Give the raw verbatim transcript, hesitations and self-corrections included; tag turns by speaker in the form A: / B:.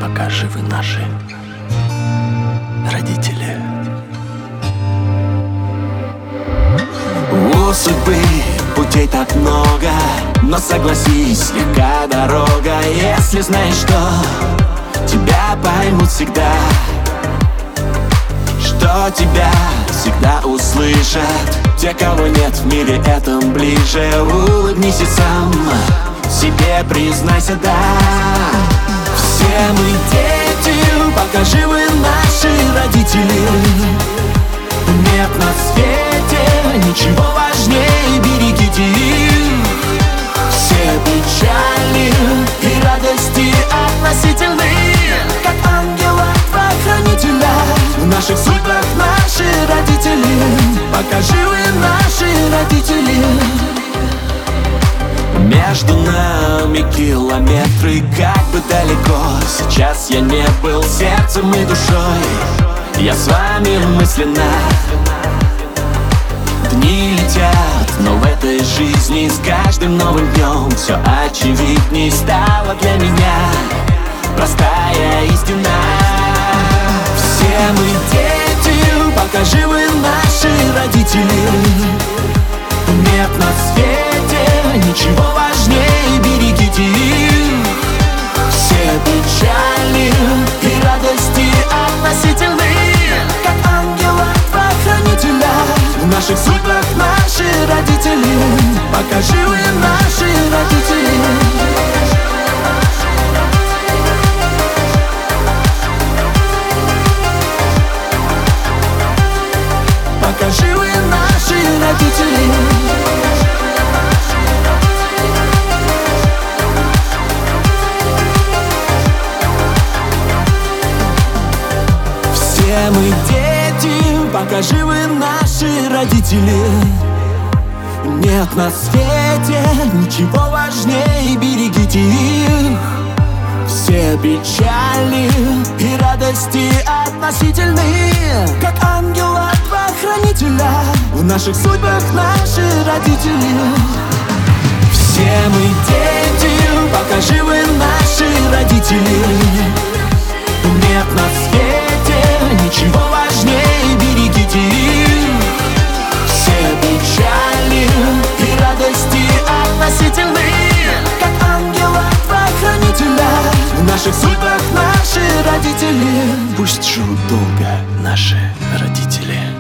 A: пока живы наши родители. У судьбы путей так много, но согласись, легка дорога, если знаешь, что тебя поймут всегда, что тебя всегда услышат те, кого нет в мире этом ближе. Улыбнись и сам себе признайся, да. Все мы дети, пока живы наши родители. Нет на свете ничего важнее, берегите их. Все печали и радости относительны, как ангела-хранителя. В наших судьбах наши родители, пока живы наши родители. Между нами километры, как бы далеко сейчас я не был, сердцем и душой я с вами мысленно. Дни летят, но в этой жизни с каждым новым днем все очевидней стала для меня простая истина. Все мы дети, пока живы наши родители. Нет на свете ничего важнее, берегите их. Все печали и радости относительны, как ангела-хранителя. В наших судьбах наши родители, пока живы наши родители. Пока живы наши родители. Все мы дети, пока живы наши родители. Нет на свете ничего важнее, берегите их. Все печали и радости относительны, как ангела-хранителя. В наших судьбах наши родители. Все мы дети, пока живы наши родители. Нет на свете ничего важнее, берегите их. Все печали и радости относительны, как ангела-хранителя. В наших судьбах наши родители. Пусть живут долго наши родители.